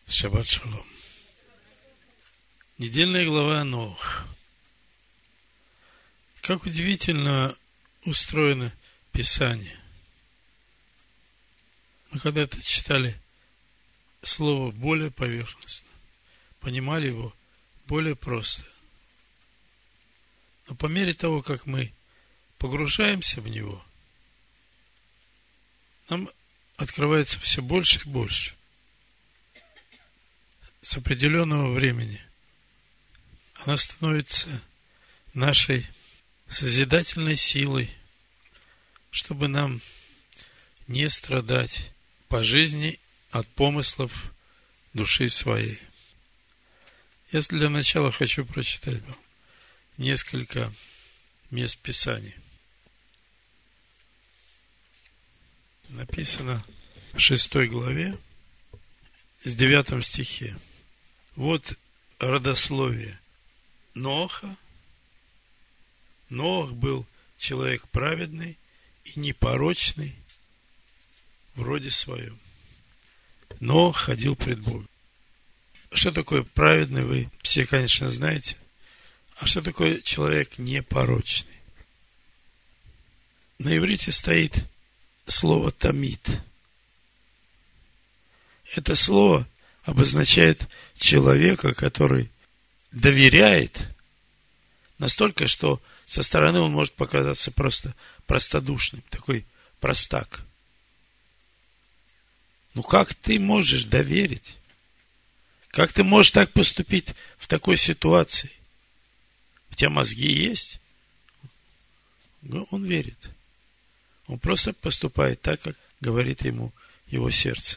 Шаббат шалом. Недельная глава Ноах. Как удивительно устроено Писание. Мы когда-то читали слово более поверхностно, понимали его более просто. Но по мере того, как мы погружаемся в него, нам открывается все больше и больше. С определенного времени она становится нашей созидательной силой, чтобы нам не страдать по жизни от помыслов души своей. Я для начала хочу прочитать вам несколько мест Писания. Написано в 6 главе, с 9 стихе. Вот родословие Ноаха. Ноах был человек праведный и непорочный в роде своем. Ноах ходил пред Богом. Что такое праведный, вы все, конечно, знаете. А что такое человек непорочный? На иврите стоит слово «тамид». Это слово обозначает человека, который доверяет настолько, что со стороны он может показаться просто простодушным, такой простак. Ну как ты можешь доверить? Как ты можешь так поступить в такой ситуации? У тебя мозги есть? Он верит. Он просто поступает так, как говорит ему его сердце.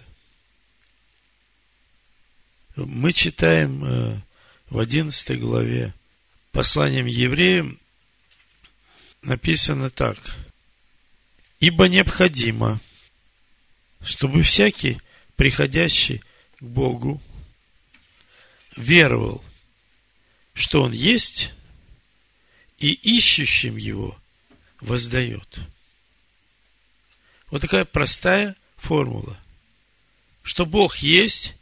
Мы читаем в 11 главе посланием евреям, написано так: «Ибо необходимо, чтобы всякий, приходящий к Богу, веровал, что Он есть, и ищущим Его воздает». Вот такая простая формула, что Бог есть,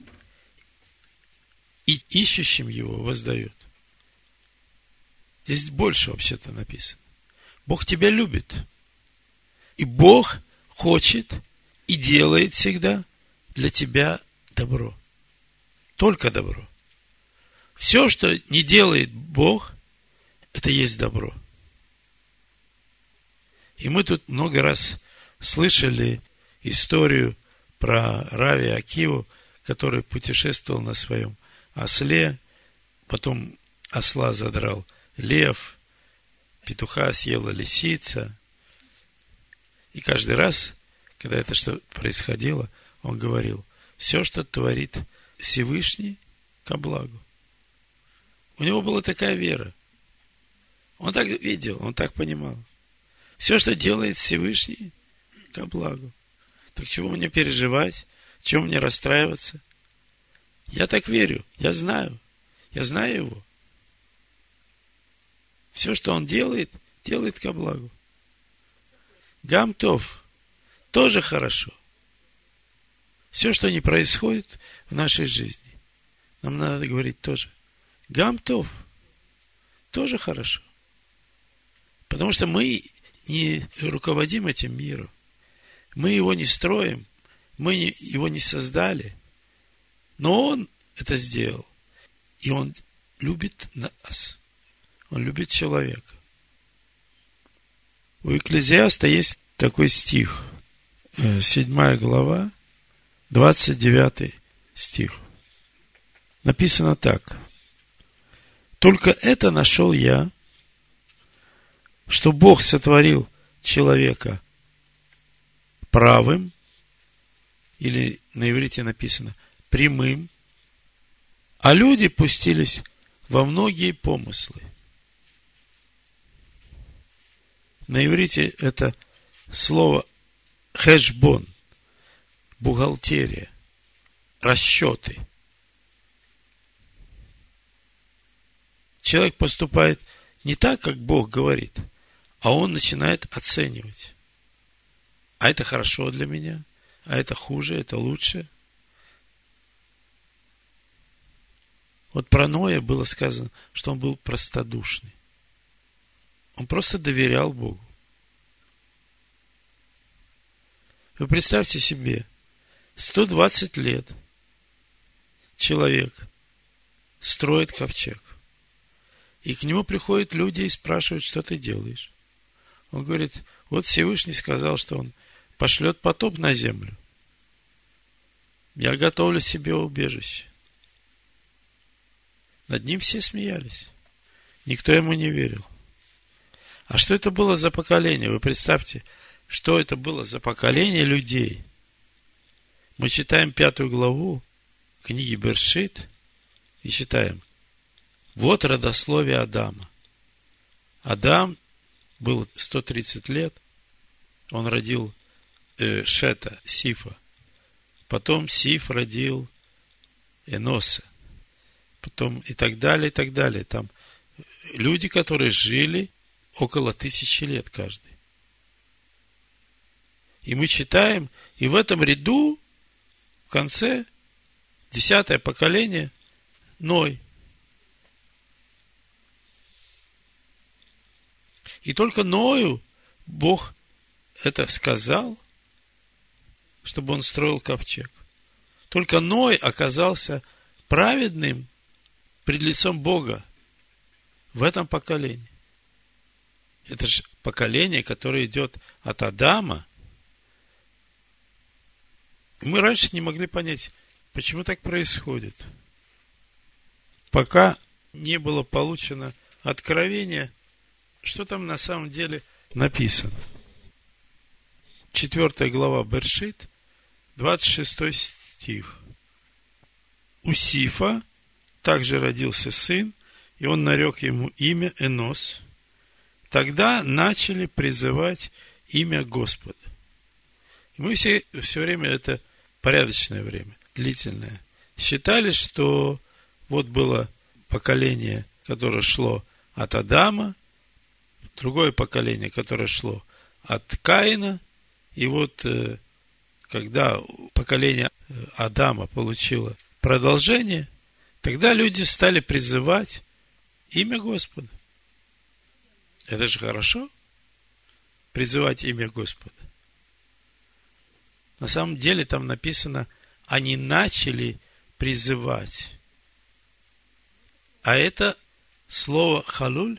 и ищущим Его воздает. Здесь больше вообще-то написано. Бог тебя любит. И Бог хочет и делает всегда для тебя добро. Только добро. Все, что не делает Бог, это есть добро. И мы тут много раз слышали историю про Рави Акиву, который путешествовал на своем осле, потом осла задрал лев, петуха съела лисица. И каждый раз, когда это что происходило, он говорил: все, что творит Всевышний, ко благу. У него была такая вера. Он так видел, он так понимал. Все, что делает Всевышний, ко благу. Так чего мне переживать? Чего мне расстраиваться? Я так верю, я знаю его. Все, что он делает, делает ко благу. Гам-тов тоже хорошо. Все, что не происходит в нашей жизни, нам надо говорить тоже. Гам-тов тоже хорошо. Потому что мы не руководим этим миром. Мы его не строим. Мы его не создали. Но Он это сделал. И Он любит нас. Он любит человека. У Экклезиаста есть такой стих. 7 глава, 29 стих. Написано так: «Только это нашел я, что Бог сотворил человека правым», или на иврите написано прямым, а люди пустились во многие помыслы. На иврите это слово хэшбон, бухгалтерия, расчеты. Человек поступает не так, как Бог говорит, а он начинает оценивать. А это хорошо для меня, а это хуже, это лучше. Вот про Ноя было сказано, что он был простодушный. Он просто доверял Богу. Вы представьте себе, 120 лет человек строит ковчег. И к нему приходят люди и спрашивают, что ты делаешь. Он говорит, вот Всевышний сказал, что он пошлет потоп на землю. Я готовлю себе убежище. Над ним все смеялись. Никто ему не верил. А что это было за поколение? Вы представьте, что это было за поколение людей. Мы читаем 5 главу книги Бершит и читаем. Вот родословие Адама. Адам был 130 лет. Он родил Шета, Сифа. Потом Сиф родил Эноса. Потом и так далее, и так далее. Там люди, которые жили около 1000 лет каждый. И мы читаем, и в этом ряду в конце 10-е поколение Ной. И только Ною Бог это сказал, чтобы он строил ковчег. Только Ной оказался праведным пред лицом Бога в этом поколении. Это же поколение, которое идет от Адама. Мы раньше не могли понять, почему так происходит. Пока не было получено откровение, что там на самом деле написано. 4 глава Бершит, 26 стих. У Сифа также родился сын, и он нарек ему имя Энос. Тогда начали призывать имя Господа. И мы все время, это порядочное время, длительное, считали, что вот было поколение, которое шло от Адама, другое поколение, которое шло от Каина, и вот когда поколение Адама получило продолжение, тогда люди стали призывать имя Господа. Это же хорошо, призывать имя Господа. На самом деле там написано, они начали призывать. А это слово халуль,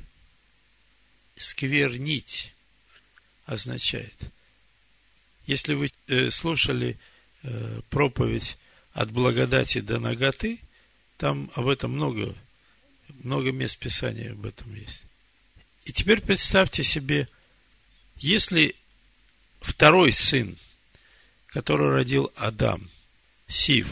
сквернить, означает. Если вы слушали проповедь от благодати до наготы, там об этом много мест Писания об этом есть. И теперь представьте себе, если второй сын, который родил Адам, Сиф,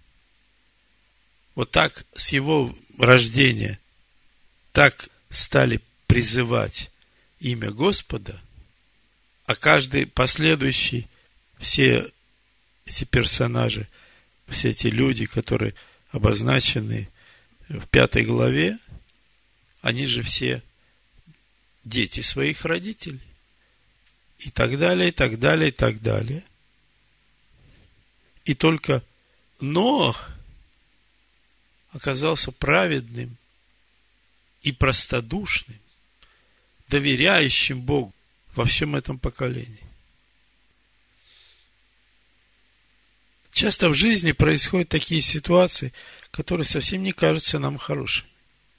вот так с его рождения так стали призывать имя Господа, а каждый последующий, все эти персонажи, все эти люди, которые обозначены в 5 главе, они же все дети своих родителей. И так далее, и так далее, и так далее. И только Ноах оказался праведным и простодушным, доверяющим Богу во всем этом поколении. Часто в жизни происходят такие ситуации, которые совсем не кажутся нам хорошими.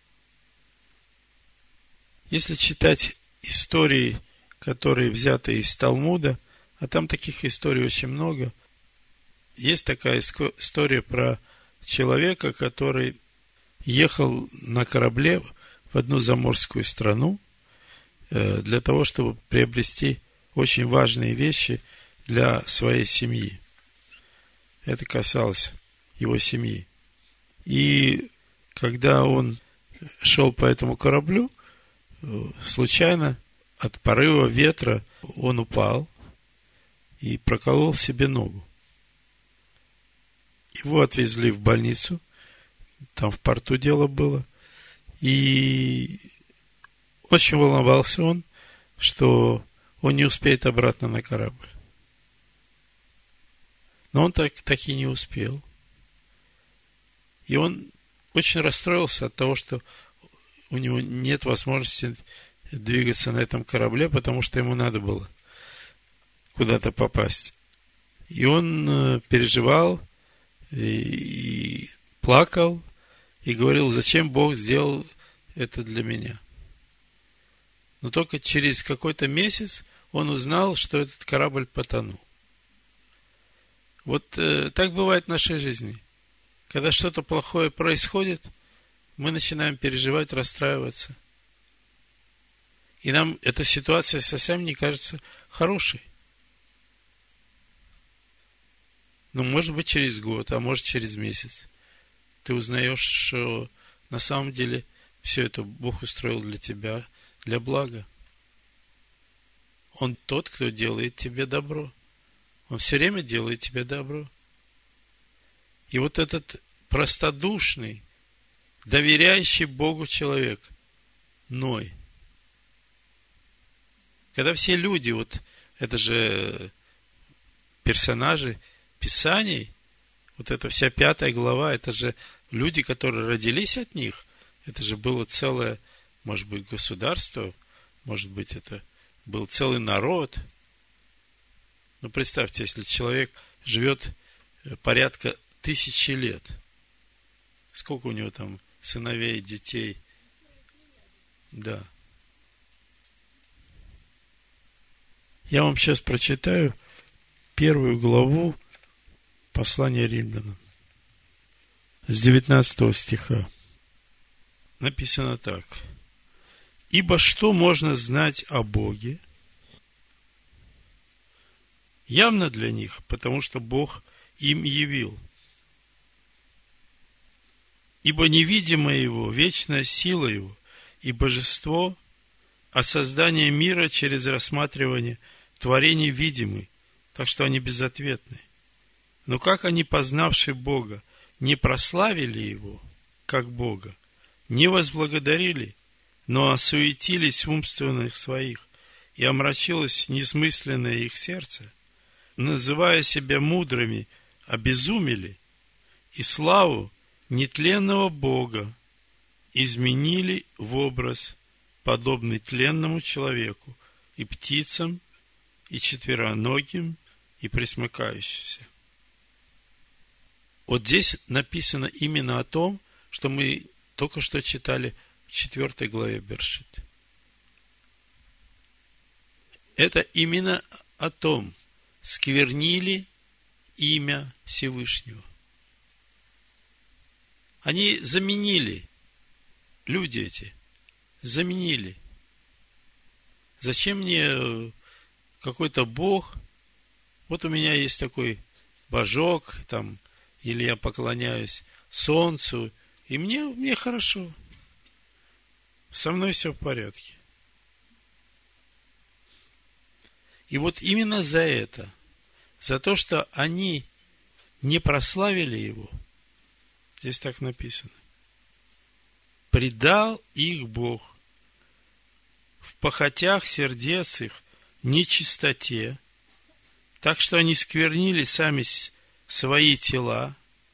Если читать истории, которые взяты из Талмуда, а там таких историй очень много, есть такая история про человека, который ехал на корабле в одну заморскую страну для того, чтобы приобрести очень важные вещи для своей семьи. Это касалось его семьи. И когда он шел по этому кораблю, случайно от порыва ветра он упал и проколол себе ногу. Его отвезли в больницу, там в порту дело было, и очень волновался он, что он не успеет обратно на корабль. Но он так и не успел. И он очень расстроился от того, что у него нет возможности двигаться на этом корабле, потому что ему надо было куда-то попасть. И он переживал, и плакал, и говорил, зачем Бог сделал это для меня. Но только через какой-то месяц он узнал, что этот корабль потонул. Вот так бывает в нашей жизни. Когда что-то плохое происходит, мы начинаем переживать, расстраиваться. И нам эта ситуация совсем не кажется хорошей. Но может быть через год, а может через месяц. Ты узнаешь, что на самом деле все это Бог устроил для тебя, для блага. Он тот, кто делает тебе добро. Он все время делает тебе добро. И вот этот простодушный, доверяющий Богу человек, Ной. Когда все люди, вот это же персонажи Писаний, вот эта вся 5 глава, это же люди, которые родились от них, это же было целое, может быть, государство, может быть, это был целый народ. Ну, представьте, если человек живет порядка 1000 лет, сколько у него там сыновей, детей? Да. Я вам сейчас прочитаю 1 главу послания Римлянам с 19 стиха. Написано так. «Ибо что можно знать о Боге? Явно для них, потому что Бог им явил. Ибо невидимое Его, вечная сила Его и божество, а создание мира через рассматривание творений видимы, так что они безответны. Но как они, познавши Бога, не прославили Его, как Бога, не возблагодарили, но осуетились в умственных своих, и омрачилось несмысленное их сердце, называя себя мудрыми, обезумели, и славу нетленного Бога изменили в образ, подобный тленному человеку, и птицам, и четвероногим, и пресмыкающимся». Вот здесь написано именно о том, что мы только что читали в 4 главе Берешит. Это именно о том, сквернили имя Всевышнего. Они заменили, люди эти, заменили. Зачем мне какой-то Бог? Вот у меня есть такой божок, там, или я поклоняюсь солнцу, и мне хорошо. Со мной все в порядке. И вот именно за это, за то, что они не прославили Его, здесь так написано, предал их Бог в похотях сердец их нечистоте, так что они сквернили сами свои тела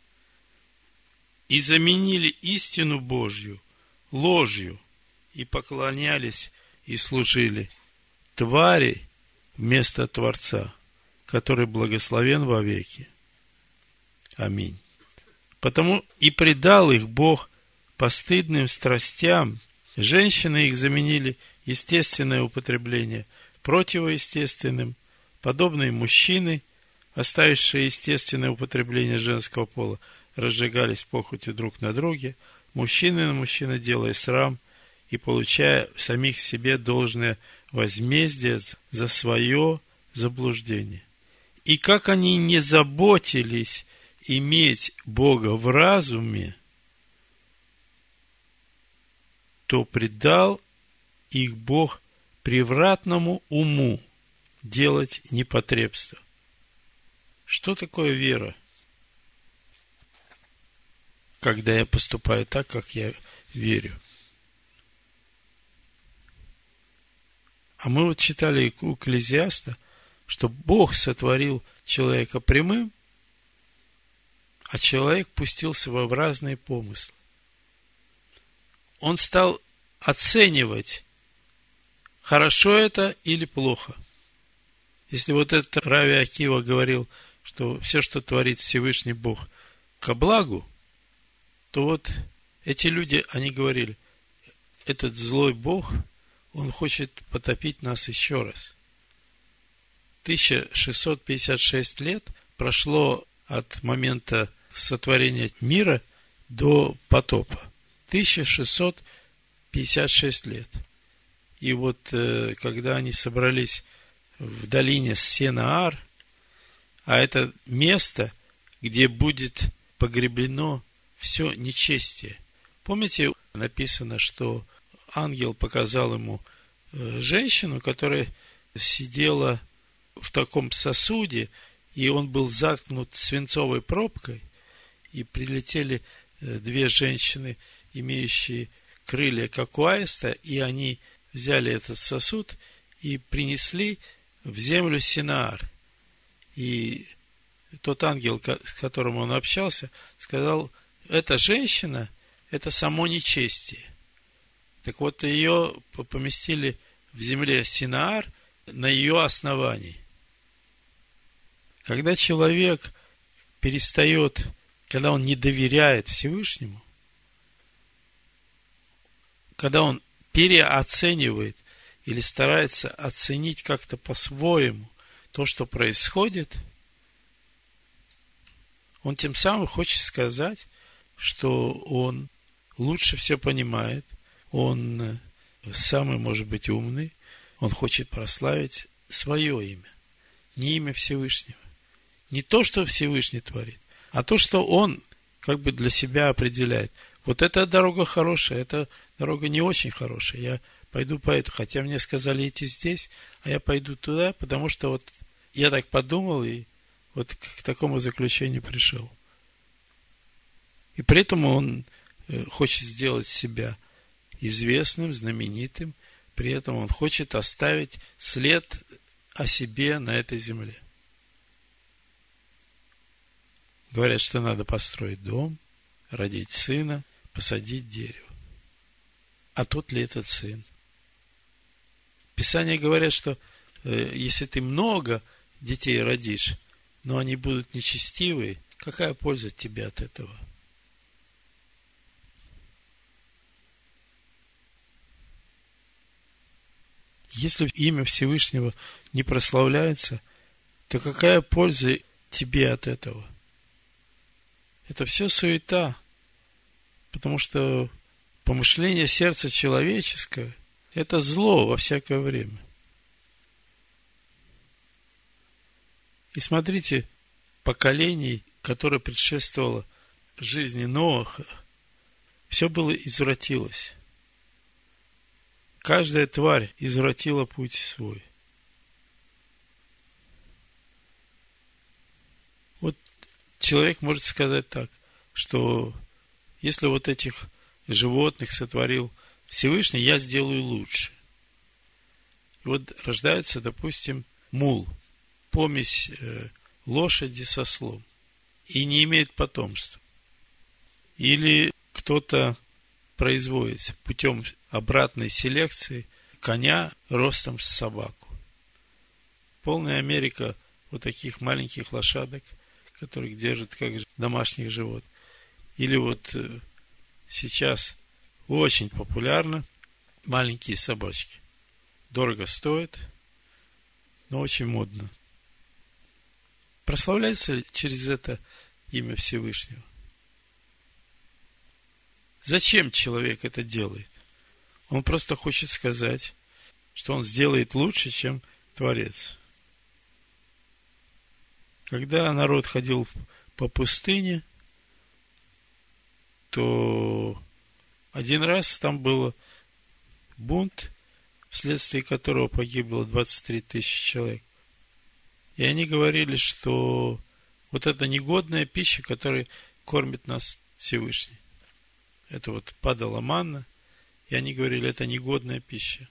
и заменили истину Божью ложью и поклонялись и служили твари вместо Творца, который благословен вовеки. Аминь. Потому и предал их Бог постыдным страстям. Женщины их заменили естественное употребление противоестественным, подобные мужчины, оставившие естественное употребление женского пола, разжигались похотью друг на друге, мужчины на мужчина делая срам и получая в самих себе должное возмездие за свое заблуждение. И как они не заботились иметь Бога в разуме, то предал их Бог превратному уму делать непотребство. Что такое вера? Когда я поступаю так, как я верю. А мы вот читали у Экклезиаста, что Бог сотворил человека прямым, а человек пустился в разные помыслы. он стал оценивать, хорошо это или плохо. Если вот этот Рави Акива говорил, что все, что творит Всевышний Бог, ко благу, то вот эти люди, они говорили, этот злой Бог, он хочет потопить нас еще раз. 1656 лет прошло от момента сотворения мира до потопа. 1656 лет. И вот когда они собрались в долине Сенаар, а это место, где будет погребено все нечестие. Помните, написано, что ангел показал ему женщину, которая сидела в таком сосуде, и он был заткнут свинцовой пробкой, и прилетели две женщины, имеющие крылья, как у аиста, и они взяли этот сосуд и принесли в землю Синаар. И тот ангел, с которым он общался, сказал, эта женщина, это само нечестие. Так вот, ее поместили в земле Синаар на ее основании. Когда человек перестает, когда он не доверяет Всевышнему, когда он переоценивает или старается оценить как-то по-своему то, что происходит, он тем самым хочет сказать, что он лучше все понимает, он самый, может быть, умный, он хочет прославить свое имя, не имя Всевышнего. Не то, что Всевышний творит, а то, что он как бы для себя определяет. Вот эта дорога хорошая, эта дорога не очень хорошая. Я пойду по этому, хотя мне сказали идти здесь, а я пойду туда, потому что вот я так подумал и вот к такому заключению пришел. И при этом он хочет сделать себя известным, знаменитым, при этом он хочет оставить след о себе на этой земле. Говорят, что надо построить дом, родить сына, посадить дерево. А тот ли этот сын? Писания говорят, что если ты много детей родишь, но они будут нечестивые, какая польза тебе от этого? Если имя Всевышнего не прославляется, то какая польза тебе от этого? Это все суета, потому что помышление сердца человеческого – это зло во всякое время. И смотрите, поколений, которое предшествовало жизни Ноаха, все было извратилось. Каждая тварь извратила путь свой. Вот человек может сказать так, что если вот этих животных сотворил Всевышний, я сделаю лучше. И вот рождается, допустим, мул, помесь лошади с ослом, и не имеет потомства. Или кто-то производит путем обратной селекции коня ростом с собаку. Полная Америка вот таких маленьких лошадок, которых держат как домашних животных. Или вот сейчас очень популярно маленькие собачки. Дорого стоят, но очень модно. Прославляется ли через это имя Всевышнего? Зачем человек это делает? Он просто хочет сказать, что он сделает лучше, чем Творец. Когда народ ходил по пустыне, то один раз там был бунт, вследствие которого погибло 23 тысячи человек. И они говорили, что вот это негодная пища, которой кормит нас Всевышний. Это вот падала манна, и они говорили, это негодная пища.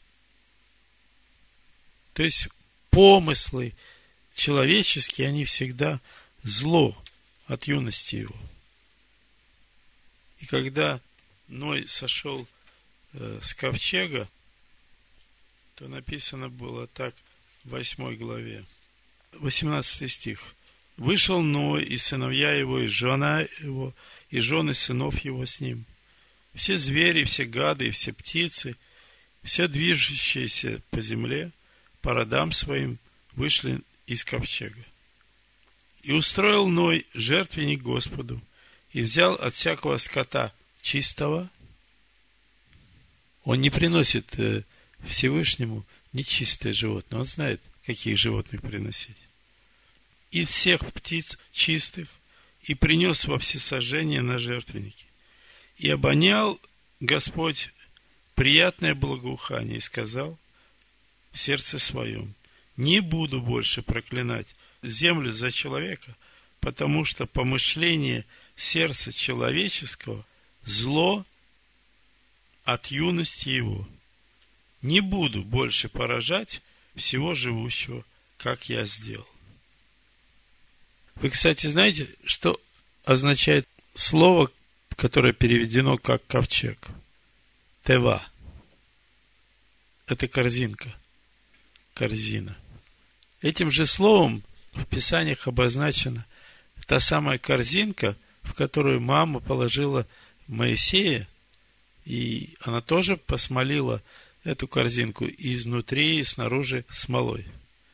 То есть помыслы человеческие, они всегда зло от юности его. И когда Ной сошел с ковчега, то написано было так в 8 главе, 18 стих. «Вышел Ной, и сыновья его, и жена его, и жены сынов его с ним. Все звери, все гады, и все птицы, все движущиеся по земле, по родам своим, вышли из ковчега. И устроил Ной жертвенник Господу, и взял от всякого скота чистого». Он не приносит Всевышнему нечистое животное. Он знает, каких животных приносить. «И всех птиц чистых, и принес во всесожжение на жертвеннике. И обонял Господь приятное благоухание, и сказал в сердце своем: не буду больше проклинать землю за человека, потому что помышление сердца человеческого зло от юности его. Не буду больше поражать всего живущего, как я сделал». Вы, кстати, знаете, что означает слово, которое переведено как ковчег? Тева. Это корзинка. Корзина. Этим же словом в Писаниях обозначена та самая корзинка, в которую мама положила Моисея, и она тоже посмолила эту корзинку и изнутри, и снаружи смолой.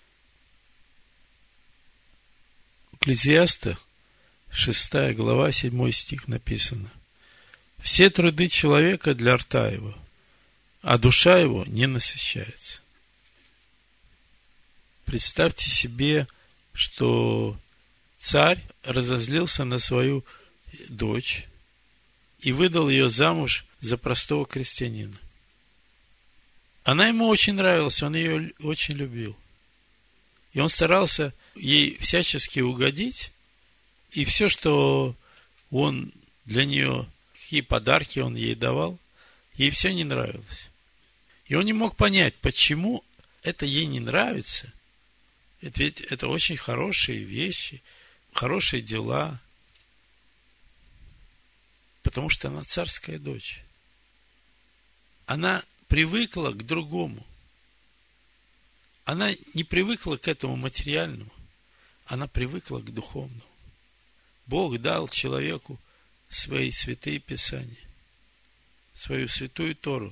Экклезиаста, 6 глава, 7 стих написано: «Все труды человека для рта его, а душа его не насыщается». Представьте себе, что царь разозлился на свою дочь и выдал ее замуж за простого крестьянина. Она ему очень нравилась, он ее очень любил. И он старался ей всячески угодить, и все, что он для нее, какие подарки он ей давал, ей все не нравилось. И он не мог понять, почему это ей не нравится. Ведь это очень хорошие вещи, хорошие дела, потому что она царская дочь. Она привыкла к другому. Она не привыкла к этому материальному, она привыкла к духовному. Бог дал человеку свои святые писания, свою святую Тору.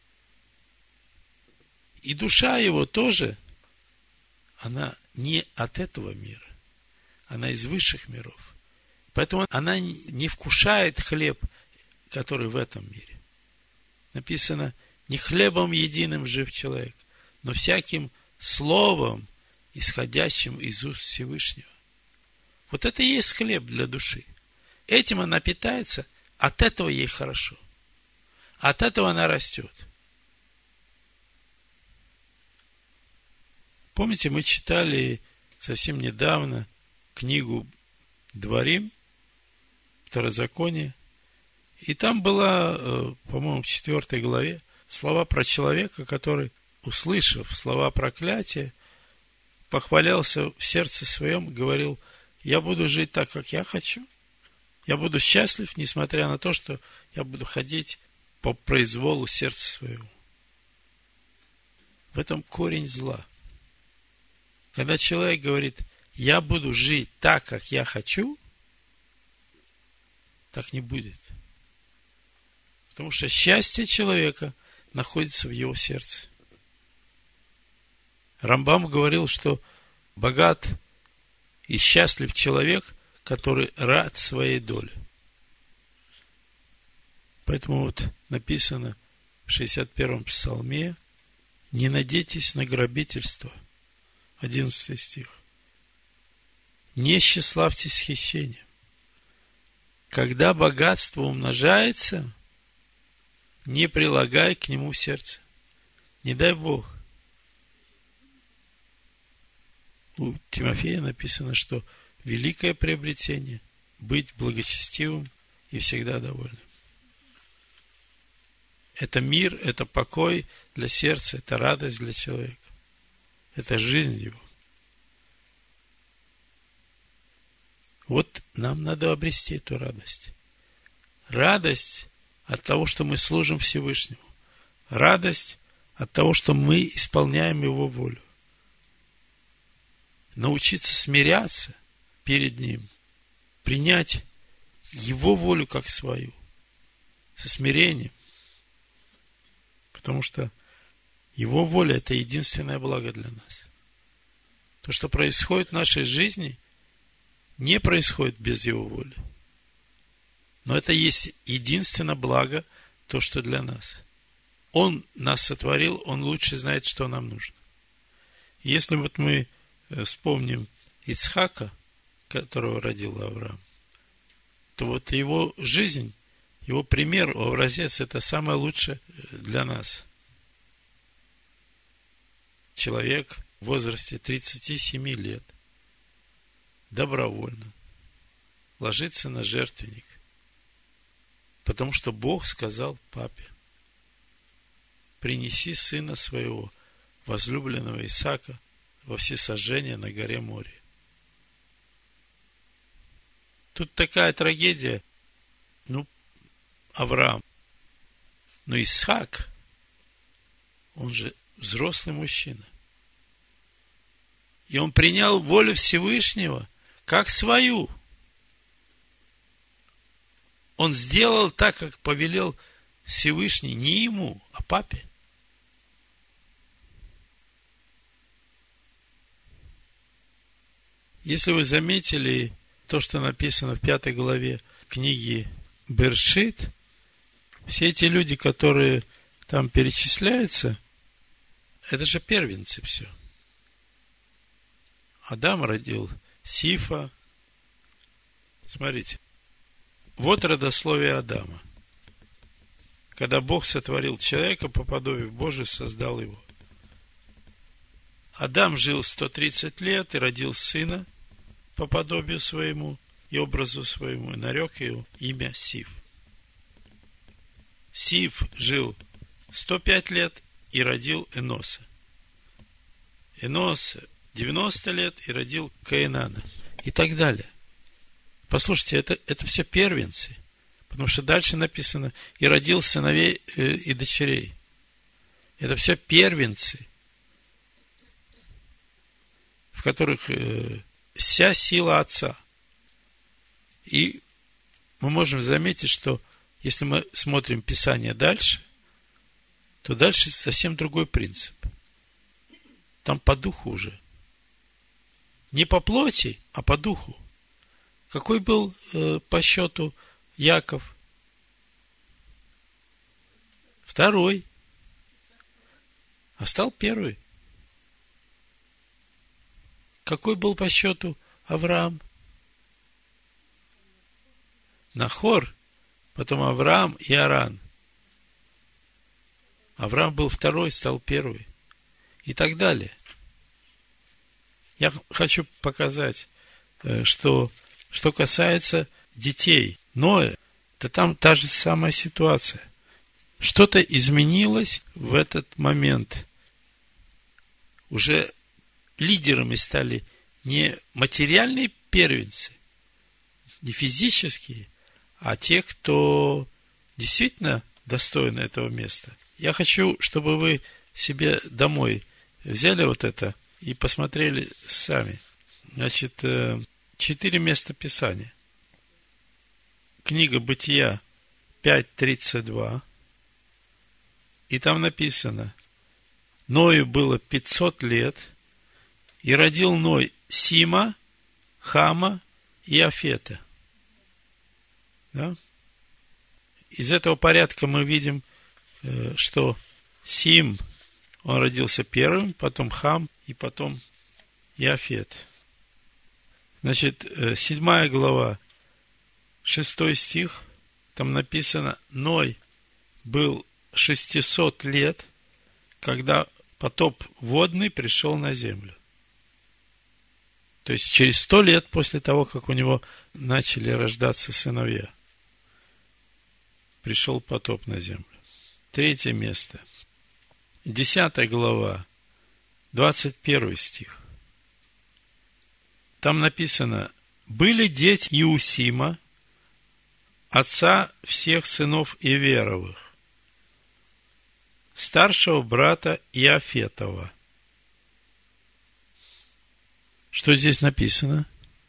И душа его тоже, она не от этого мира, она из высших миров. Поэтому она не вкушает хлеб, который в этом мире. Написано: не хлебом единым жив человек, но всяким словом, исходящим из уст Всевышнего. Вот это и есть хлеб для души. Этим она питается, от этого ей хорошо. От этого она растет. Помните, мы читали совсем недавно книгу Дворим, Второзаконие, и там была, по-моему, в 4 главе слова про человека, который, услышав слова проклятия, похвалялся в сердце своем, говорил: я буду жить так, как я хочу, я буду счастлив, несмотря на то, что я буду ходить по произволу сердца своего. В этом корень зла. Когда человек говорит: я буду жить так, как я хочу, так не будет. Потому что счастье человека находится в его сердце. Рамбам говорил, что богат и счастлив человек, который рад своей доле. Поэтому вот написано в 61-м псалме: не надейтесь на грабительство. 11 стих. Не тщеславьтесь хищением. Когда богатство умножается, не прилагай к нему сердце. Не дай Бог. У Тимофея написано, что великое приобретение – быть благочестивым и всегда довольным. Это мир, это покой для сердца, это радость для человека. Это жизнь его. Вот нам надо обрести эту радость. Радость от того, что мы служим Всевышнему. радость от того, что мы исполняем Его волю. Научиться смиряться перед Ним, принять Его волю как свою, со смирением. Потому что Его воля – это единственное благо для нас. То, что происходит в нашей жизни, не происходит без Его воли. Но это есть единственное благо, то, что для нас. Он нас сотворил, Он лучше знает, что нам нужно. Если вот мы вспомним Ицхака, которого родил Авраам, то вот его жизнь, его пример, образец – это самое лучшее для нас. Человек в возрасте 37 лет добровольно ложится на жертвенник, потому что Бог сказал папе: принеси сына своего, возлюбленного Исаака, во всесожжение на горе Море. Тут такая трагедия. Авраам. Но Исаак, он же взрослый мужчина. И он принял волю Всевышнего как свою. Он сделал так, как повелел Всевышний, не ему, а папе. Если вы заметили то, что написано в 5 главе книги Бершит, все эти люди, которые там перечисляются, это же первенцы все. Адам родил Сифа. Смотрите. Вот родословие Адама. Когда Бог сотворил человека, по подобию Божию создал его. Адам жил 130 лет и родил сына по подобию своему и образу своему, и нарек его имя Сиф. Сиф жил 105 лет и родил Эноса. Энос 90 лет и родил Каинана. И так далее. Послушайте, это все первенцы. Потому что дальше написано: и родил сыновей и дочерей. Это все первенцы, в которых вся сила Отца. И мы можем заметить, что если мы смотрим Писание дальше, то дальше совсем другой принцип. Там по духу уже. Не по плоти, а по духу. Какой был по счету Яков? Второй. А стал первый. Какой был по счету Авраам? Нахор, потом Авраам и Аран. Авраам был второй, стал первый. И так далее. Я хочу показать, что касается детей Ноя, то там та же самая ситуация. Что-то изменилось в этот момент. Уже лидерами стали не материальные первенцы, не физические, а те, кто действительно достоин этого места. Я хочу, чтобы вы себе домой взяли вот это и посмотрели сами. Значит, 4 места Писания. Книга Бытия 5:32. И там написано: Ною было 500 лет, и родил Ной Сима, Хама и Афета. Да? Из этого порядка мы видим, что Сим, он родился первым, потом Хам и потом Иафет. Значит, 7 глава, 6 стих, там написано: Ной был 600 лет, когда потоп водный пришел на землю. То есть, через 100 лет после того, как у него начали рождаться сыновья, пришел потоп на землю. 3 место. 10 глава, 21 стих. Там написано: были дети Иусима, отца всех сынов Иверовых. старшего брата Иофетова. Что здесь написано?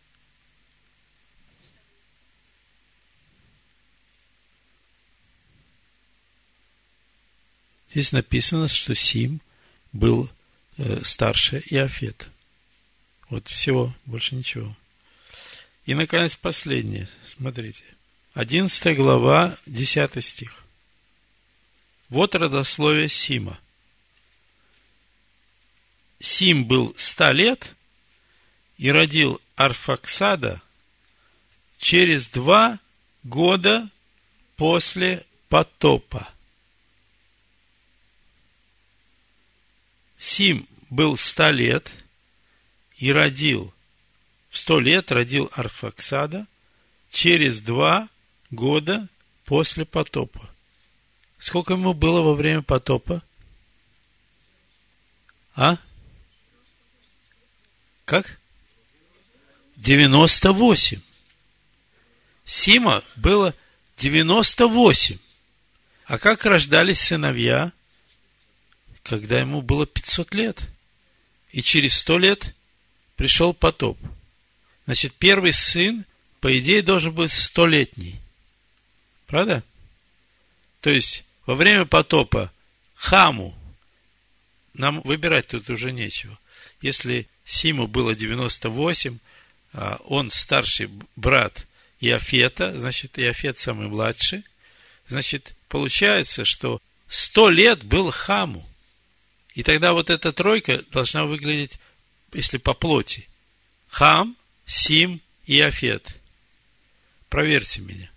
Здесь написано, что Сим был старше Иофета. Вот всего, больше ничего. И, наконец, последнее. Смотрите. 11 глава, 10 стих. Вот родословие Сима. Сим был 100 лет и родил Арфаксада через 2 года после потопа. Сим был 100 лет и родил, в 100 лет родил Арфаксада через 2 года после потопа. Сколько ему было во время потопа? Как? 98. Сима было 98. А как рождались сыновья? Когда ему было 500 лет. И через 100 лет пришел потоп. Значит, первый сын, по идее, должен быть 100-летний. Правда? То есть, во время потопа Хаму, нам выбирать тут уже нечего. Если Симу было 98, а он старший брат Иофета, значит, Иофет самый младший, значит, получается, что 100 лет был Хаму. И тогда вот эта тройка должна выглядеть, если по плоти. Хам, Сим и Иофет. Проверьте меня.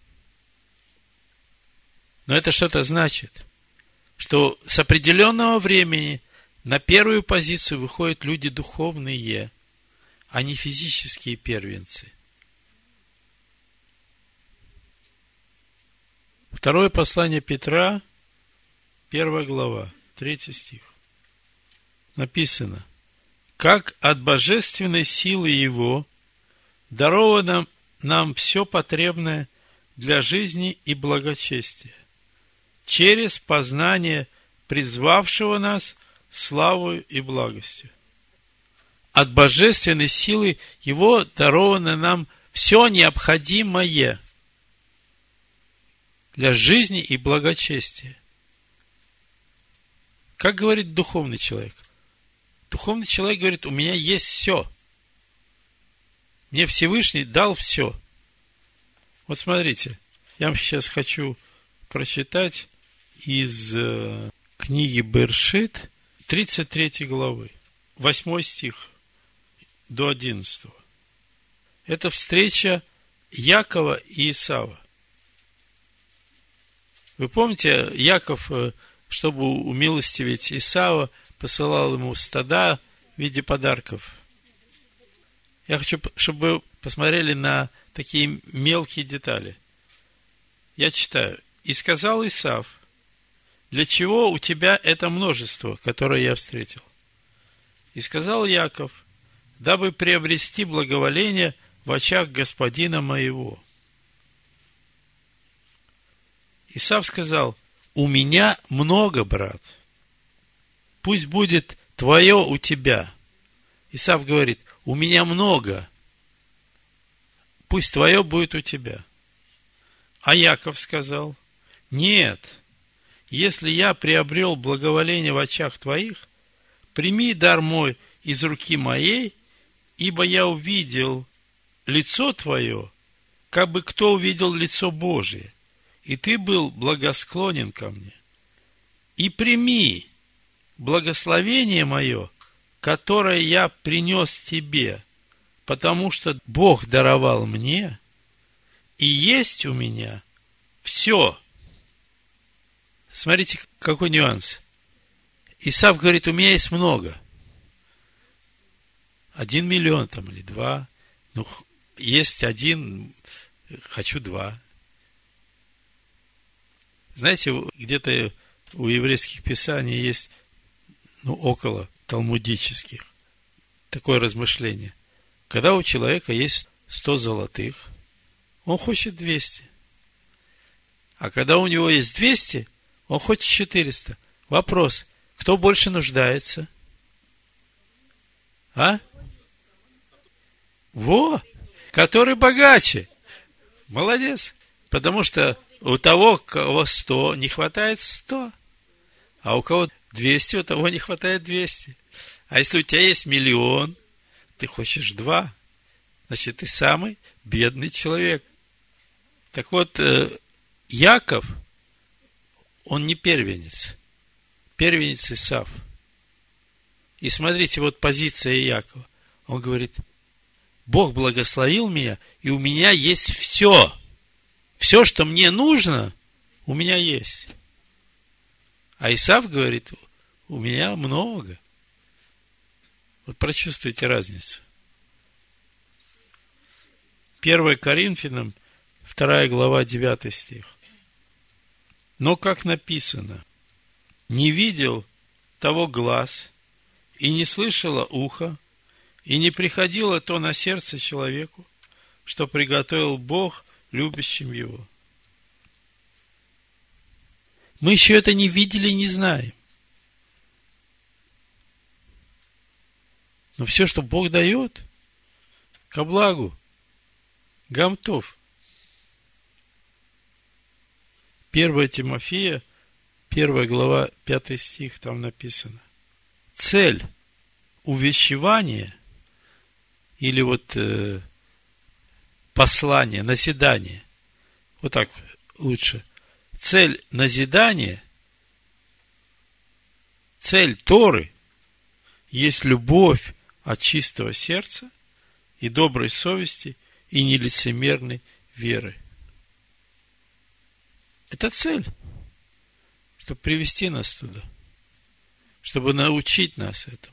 Но это что-то значит, что с определенного времени на первую позицию выходят люди духовные, а не физические первенцы. Второе послание Петра, 1 глава, 3 стих. Написано: как от божественной силы Его даровано нам все потребное для жизни и благочестия, через познание призвавшего нас славою и благостью. От божественной силы Его даровано нам все необходимое для жизни и благочестия. Как говорит духовный человек? Духовный человек говорит: у меня есть все. Мне Всевышний дал все. Вот смотрите, я вам сейчас хочу прочитать из книги Бершит, 33 главы, 8 стих до 11. Это встреча Якова и Исава. Вы помните, Яков, чтобы умилостивить Исава, посылал ему стада в виде подарков. Я хочу, чтобы вы посмотрели на такие мелкие детали. Я читаю. «И сказал Исав: для чего у тебя это множество, которое я встретил? И сказал Яков: дабы приобрести благоволение в очах господина моего. Исав сказал: у меня много, брат. Пусть будет твое у тебя. Исав говорит: у меня много. Пусть твое будет у тебя. А Яков сказал: нет, если я приобрел благоволение в очах твоих, прими дар мой из руки моей, ибо я увидел лицо твое, как бы кто увидел лицо Божие, и ты был благосклонен ко мне. И прими благословение мое, которое я принес тебе, потому что Бог даровал мне, и есть у меня все». Смотрите, какой нюанс. Исав говорит: у меня есть много. 1 миллион там или 2. Ну, есть 1, хочу 2. Знаете, где-то у еврейских писаний есть, около талмудических, такое размышление. Когда у человека есть 100 золотых, он хочет 200. А когда у него есть 200, он хочет 400. Вопрос. Кто больше нуждается? А? Во! Который богаче. Молодец. Потому что у того, у кого 100, не хватает 100. А у кого 200, у того не хватает 200. А если у тебя есть 1 000 000, ты хочешь 2, значит, ты самый бедный человек. Так вот, Яков, он не первенец. Первенец Исав. И смотрите, вот позиция Якова. Он говорит: Бог благословил меня, и у меня есть все. Все, что мне нужно, у меня есть. А Исав говорит: у меня много. Вот прочувствуйте разницу. 1 Коринфянам, 2 глава, 9 стих. Но, как написано, не видел того глаз, и не слышало ухо, и не приходило то на сердце человеку, что приготовил Бог любящим его. Мы еще это не видели и не знаем. Но все, что Бог дает, ко благу, гамтов. 1 Тимофея, 1 глава, 5 стих, там написано. Цель увещевания или вот послание, назидание, вот так лучше. Цель назидания, цель Торы есть любовь от чистого сердца и доброй совести и нелицемерной веры. Это цель, чтобы привести нас туда, чтобы научить нас этому.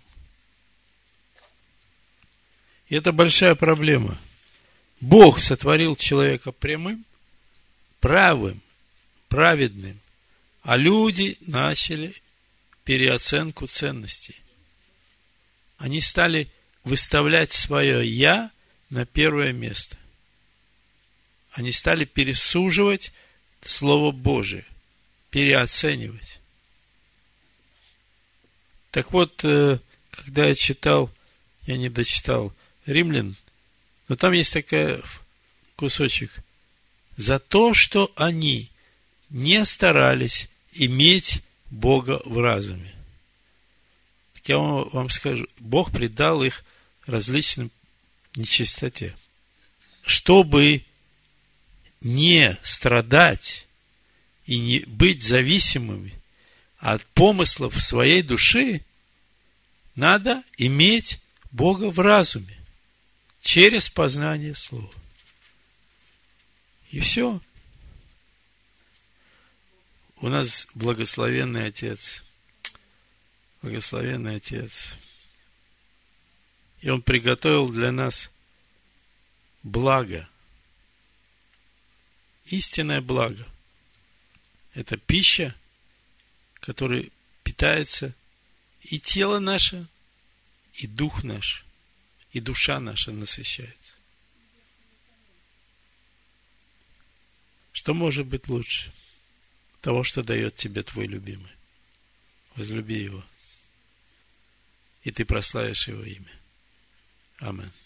И это большая проблема. Бог сотворил человека прямым, правым, праведным, а люди начали переоценку ценностей. Они стали выставлять свое «я» на первое место. Они стали пересуживать Слово Божие, переоценивать. Так вот, когда я читал, я не дочитал Римлян, но там есть такой кусочек. За то, что они не старались иметь Бога в разуме. Так я вам скажу, Бог предал их различным нечистоте. Чтобы не страдать и не быть зависимыми от помыслов своей души, надо иметь Бога в разуме через познание Слова. И все. У нас благословенный Отец. Благословенный Отец. И Он приготовил для нас благо. Истинное благо. Это пища, которой питается и тело наше, и дух наш, и душа наша насыщается. Что может быть лучше того, что дает тебе твой любимый? Возлюби его, и ты прославишь его имя. Аминь.